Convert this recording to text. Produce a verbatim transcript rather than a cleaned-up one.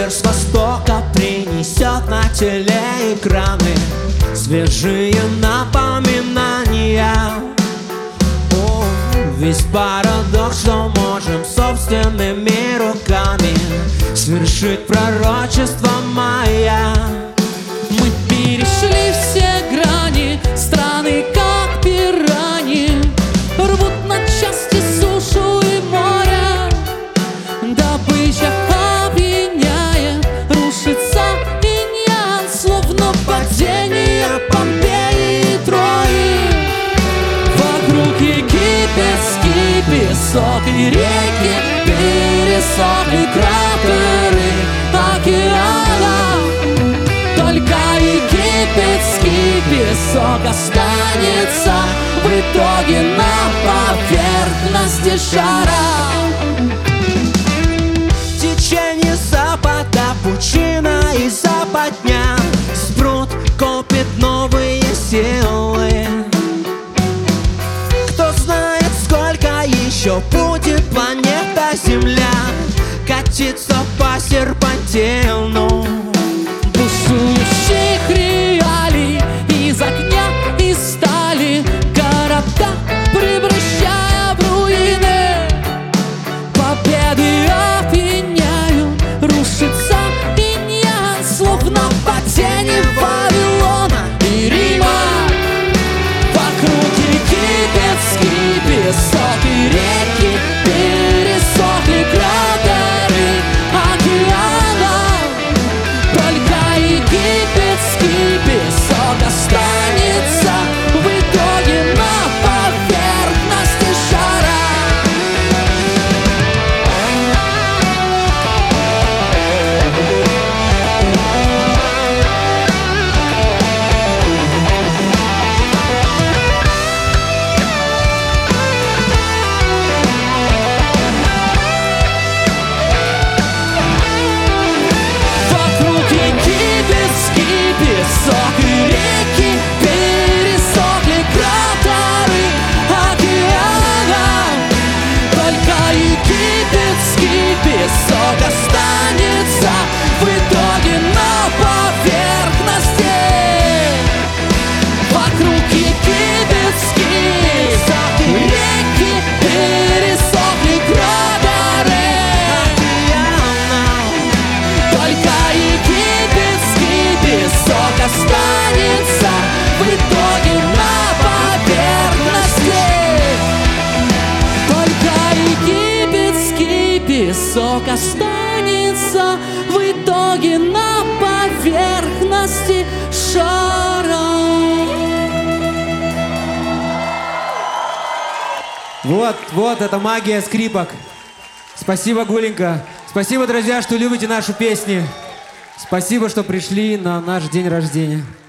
ветер с востока принесет на телеэкраны свежие напоминания. О, весь парадокс, что можем собственными руками свершить пророчество майя. Мы перешли все грани, страны как пираньи рвут на части сушу и море. Добыча опьяняет, рушится иньян, словно падение Помпеи и Трои. Вокруг египетский песок и реки, пересохли кратеры океана. Только египетский песок останется в итоге на поверхности шара. Течение запада, пучина и западня, спрут копит новые силы. Кто знает, сколько еще будет планета Земля катиться по серпантину Бушующих реалий из огня и стали, города превращая в руины. Победы опьяняют, рушится иньян, словно падение Вавилона и Рима. Вокруг египетский песок и реки, пересохли кратеры океана. Только египетский песок останется в итоге на поверхности шара. Вокруг египетский песок и реки, пересохли кратеры океана. Только египетский песок останется в итоге на поверхности. Вокруг египетский песок и реки, пересохли кратеры океана. Только египетский песок останется в итоге на поверхности. Только египетский песок останется в итоге на поверхности шара. Вот, вот, это магия скрипок. Спасибо, Гуленька. Спасибо, друзья, что любите наши песни. Спасибо, что пришли на наш день рождения.